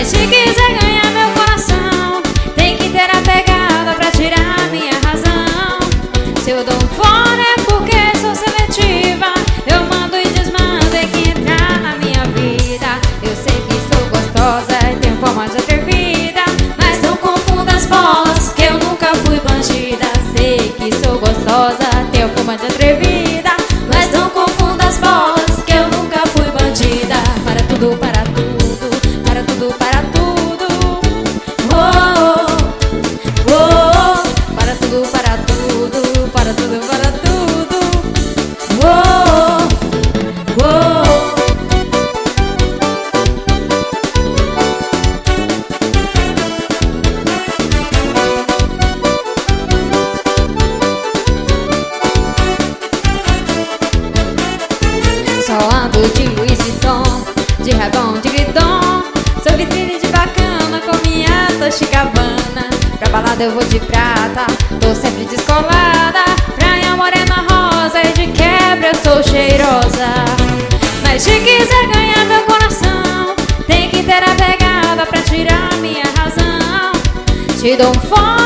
Mas se quiser ganhar meu coração, tem que ter a pegada pra tirar minha razão. Se eu dou fora é porque sou seletiva. Eu mando e desmando é que entrar na minha vida. Eu sei que sou gostosa e tenho forma de atrevida, mas não confunda as bolas que eu nunca fui bandida. Sei que sou gostosa, tenho forma de atrevida, mas não confunda as bolas que eu nunca fui bandida. Para tudo, para tudo, para tudo, para tudo. Oh, oh, oh. Para tudo, para tudo, para tudo, para tudo. Oh, oh. Só ando de Louis Vuitton, de Ray-Ban, de Guidon. Sou vitrine de bacana com minha Dolce & Gabbana. Pra balada eu vou de prata, tô sempre descolada. Praia morena rosa e de quebra eu sou cheirosa. Mas se quiser ganhar meu coração, tem que ter a pegada pra tirar minha razão. Te dou um fone